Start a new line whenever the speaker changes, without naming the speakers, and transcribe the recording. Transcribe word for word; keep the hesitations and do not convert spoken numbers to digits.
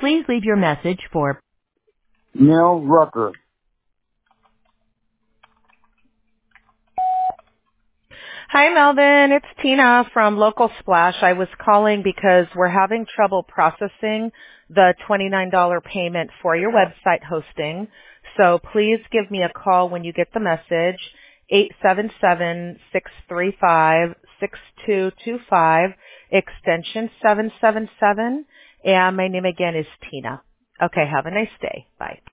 Please leave your message for
Neil Rucker.
Hi, Melvin. It's Tina from Local Splash. I was calling because we're having trouble processing the twenty-nine dollars payment for your website hosting. So please give me a call when you get the message, eight seven seven, six three five, six two two five, extension seven seven seven. And my name again is Tina. Okay, have a nice day. Bye.